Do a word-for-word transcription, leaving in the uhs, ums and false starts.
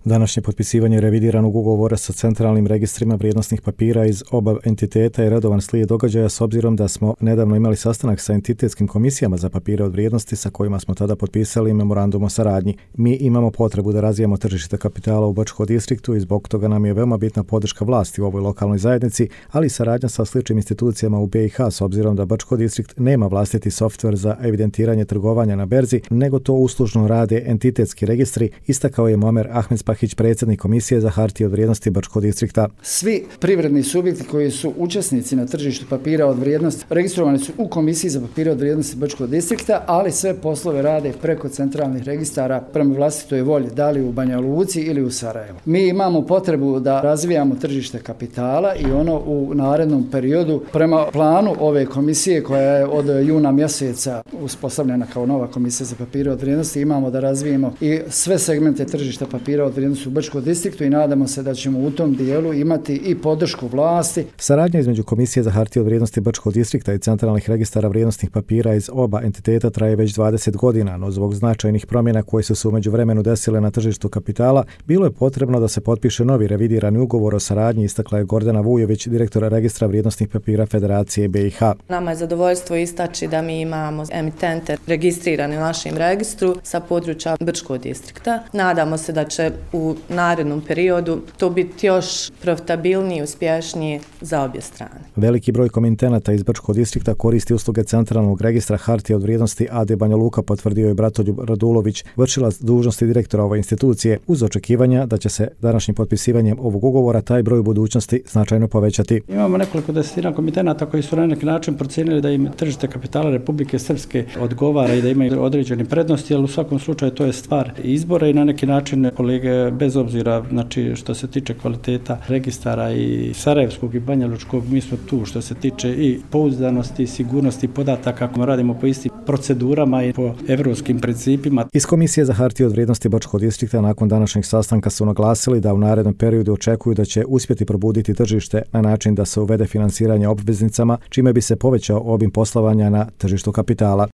Današnje potpisivanje revidiranog ugovora sa centralnim registrima vrijednosnih papira iz oba entiteta je redovan slijed događaja s obzirom da smo nedavno imali sastanak sa entitetskim komisijama za papire od vrijednosti sa kojima smo tada potpisali memorandum o saradnji. Mi imamo potrebu da razvijamo tržište kapitala u Bačkom distriktu i zbog toga nam je veoma bitna podrška vlasti u ovoj lokalnoj zajednici, ali i saradnja sa sličnim institucijama u B i H s obzirom da Bački distrikt nema vlastiti softver za evidentiranje trgovanja na berzi, nego to uslužno rade entitetski registri, istakao je Muamer Ahmedspahić, predsjednik Komisije za hartije od vrijednosti Bačkog distrikta. Svi privredni subjekti koji su učesnici na tržištu papira od vrijednosti registrovani su u Komisiji za papire od vrijednosti Bačkog distrikta, ali sve poslove rade preko centralnih registara prema vlastitoj volji, da li u Banja Luci ili u Sarajevu. Mi imamo potrebu da razvijamo tržište kapitala i ono u narednom periodu prema planu ove komisije koja je od juna mjeseca uspostavljena kao nova Komisija za papire od vrijednosti, imamo da razvijemo i sve segmente tržišta papira od vrijednosti u Bačkom distriktu i nadamo se da ćemo u tom dijelu imati i podršku vlasti. Saradnja između Komisije za hartije od vrijednosti Bačkog distrikta i centralnih registara vrijednosnih papira iz oba entiteta traje već dvadeset godina, no zbog značajnih promjena koje su se u međuvremenu desile na tržištu kapitala, bilo je potrebno da se potpiše novi revidirani ugovor o saradnji, istakla je Gordana Vujović, direktora registra vrijednosnih papira Federacije B i H. Nama je zadovoljstvo istaći da mi imamo emitente registrirane u našem registru sa područja Bačkog distrikta. Nadamo se da će u narednom periodu to biti još profitabilnije i uspješnije za obje strane. Veliki broj komitenata iz Bačkog distrikta koristi usluge centralnog registra hartije od vrijednosti A D Banja Luka, potvrdio je Bratoljub Radulović, vršilac dužnosti direktora ove institucije, uz očekivanja da će se današnjim potpisivanjem ovog ugovora taj broj u budućnosti značajno povećati. Imamo nekoliko desetina komitenata koji su na neki način procijenili da im tržište kapitala Republike Srpske odgovara i da imaju određene prednosti, ali u svakom slučaju to je stvar izbora i na neki način kolege, bez obzira znači što se tiče kvaliteta registara i sarajevskog i banjalučkog, mi smo tu što se tiče i pouzdanosti i sigurnosti podataka, ako radimo po istim procedurama i po evropskim principima. Iz Komisije za hartije od vrijednosti Bačkog distrikta nakon današnjeg sastanka su naglasili da u narednom periodu očekuju da će uspjeti probuditi tržište na način da se uvede finansiranje obveznicama, čime bi se povećao obim poslovanja na tržištu kapitala.